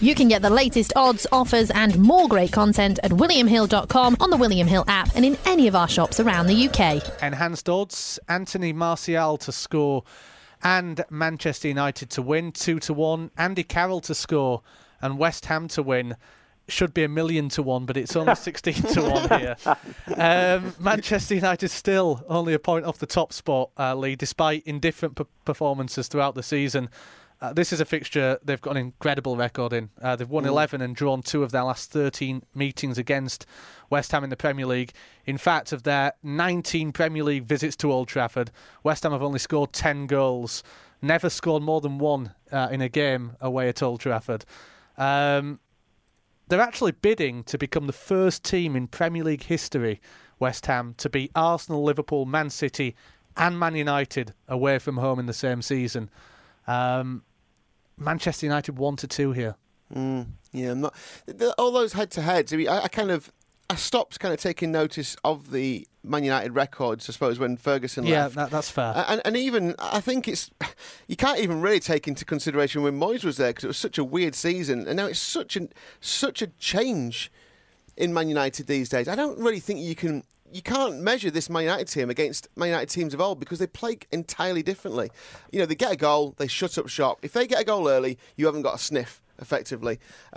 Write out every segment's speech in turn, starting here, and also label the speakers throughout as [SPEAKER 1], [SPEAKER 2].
[SPEAKER 1] You can get the latest odds, offers and more great content at williamhill.com, on the William Hill app and in any of our shops around the UK.
[SPEAKER 2] Enhanced odds, Anthony Martial to score and Manchester United to win, 2-1. Andy Carroll to score and West Ham to win. Should be 1,000,000 to 1, but it's only 16 to 1 here. Manchester United still only a point off the top spot, Lee, despite indifferent performances throughout the season. This is a fixture they've got an incredible record in. They've won 11 and drawn 2 of their last 13 meetings against West Ham in the Premier League. In fact, of their 19 Premier League visits to Old Trafford, West Ham have only scored 10 goals. Never scored more than 1 in a game away at Old Trafford. They're actually bidding to become the first team in Premier League history, West Ham, to beat Arsenal, Liverpool, Man City and Man United away from home in the same season. Manchester United 1-2 here.
[SPEAKER 3] Yeah, I'm not. All those head-to-heads. I mean, I stopped kind of taking notice of the Man United records, I suppose, when Ferguson left.
[SPEAKER 2] Yeah, that's fair.
[SPEAKER 3] And even I think you can't even really take into consideration when Moyes was there because it was such a weird season, and now it's such a change in Man United these days. I don't really think you can't measure this Man United team against Man United teams of old because they play entirely differently. You know, they get a goal, they shut up shop. If they get a goal early, you haven't got a sniff, effectively.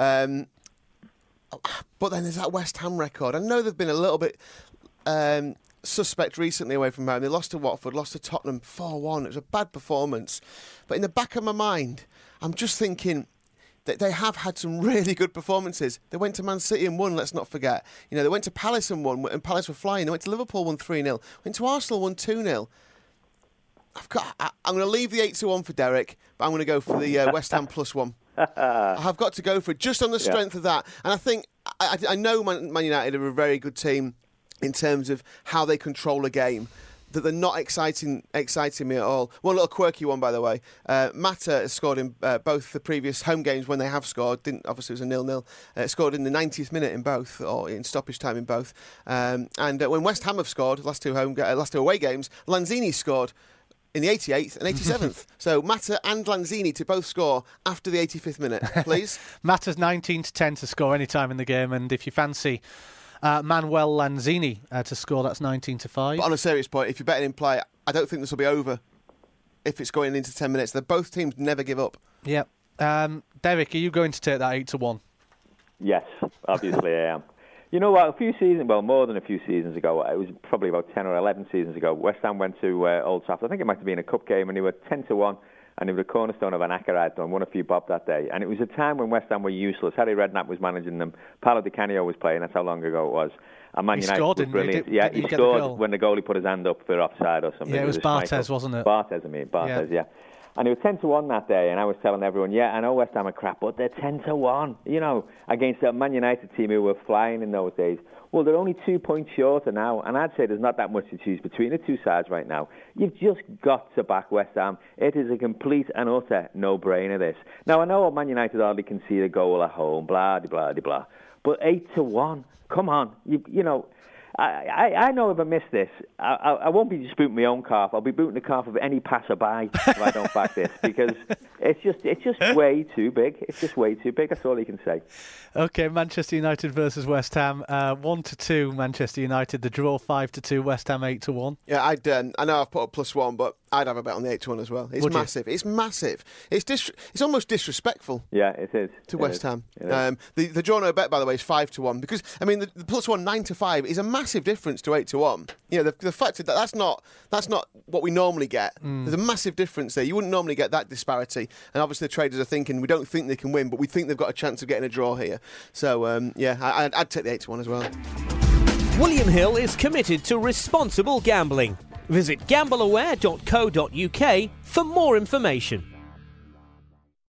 [SPEAKER 3] But then there's that West Ham record. I know they've been a little bit suspect recently away from home. They lost to Watford, lost to Tottenham 4-1. It was a bad performance. But in the back of my mind, I'm just thinking that they have had some really good performances. They went to Man City and won, let's not forget. You know, they went to Palace and won, and Palace were flying. They went to Liverpool, won 3-0. Went to Arsenal, won 2-0. I'm going to leave the 8-1 for Derek, but I'm going to go for the West Ham +1. I have got to go for it just on the strength of that. And I think, I know Man United are a very good team in terms of how they control a game, that they're not exciting me at all. One little quirky one, by the way. Mata has scored in both the previous home games when they have scored. Obviously, it was a 0-0. Scored in the 90th minute in both, or in stoppage time in both. And when West Ham have scored, last two away games, Lanzini scored in the 88th and 87th. So Mata and Lanzini to both score after the 85th minute, please.
[SPEAKER 2] Mata's 19-10 to score any time in the game, and if you fancy Manuel Lanzini to score, that's 19-5.
[SPEAKER 3] But on a serious point, if you're betting in play, I don't think this will be over if it's going into 10 minutes. Both teams never give up.
[SPEAKER 2] Yep. Derek, are you going to take that 8-1?
[SPEAKER 4] Yes, obviously I am. You know what, more than a few seasons ago, it was probably about 10 or 11 seasons ago, West Ham went to Old Trafford. I think it might have been a cup game, and they were 10-1, and they were the cornerstone of an Anachorad and won a few bob that day. And it was a time when West Ham were useless. Harry Redknapp was managing them. Paolo Di Canio was playing. That's how long ago it was. And Man United was brilliant. He scored when the goalie put his hand up for offside or something.
[SPEAKER 2] Yeah, it was Barthez, wasn't it?
[SPEAKER 4] Barthez, yeah. And it was 10-1 that day, and I was telling everyone, I know West Ham are crap, but they're 10-1, against a Man United team who were flying in those days. Well, they're only 2 points shorter now, and I'd say there's not that much to choose between the two sides right now. You've just got to back West Ham. It is a complete and utter no-brainer, this. Now, I know Man United hardly concede a goal at home, blah, blah, blah, blah. But 8-1, come on, I know if I miss this, I won't be just booting my own calf. I'll be booting the calf of any passerby if I don't back this, because it's just way too big. It's just way too big. That's all you can say.
[SPEAKER 2] Okay, Manchester United versus West Ham, 1-2 Manchester United. The draw 5-2. West Ham 8-1.
[SPEAKER 3] Yeah, I know I've put a +1, but I'd have a bet on the 8-1 as well. It's massive. It's massive. It's almost disrespectful.
[SPEAKER 4] Yeah, it is.
[SPEAKER 3] To West Ham. The draw no bet, by the way, is 5-1, because I mean the +1 9-5 is a massive difference to 8-1. You know, the fact that that's not what we normally get. There's a massive difference there. You wouldn't normally get that disparity. And obviously the traders are thinking, we don't think they can win, but we think they've got a chance of getting a draw here. So I'd take the 8-1 as well.
[SPEAKER 5] William Hill is committed to responsible gambling. Visit gambleaware.co.uk for more information.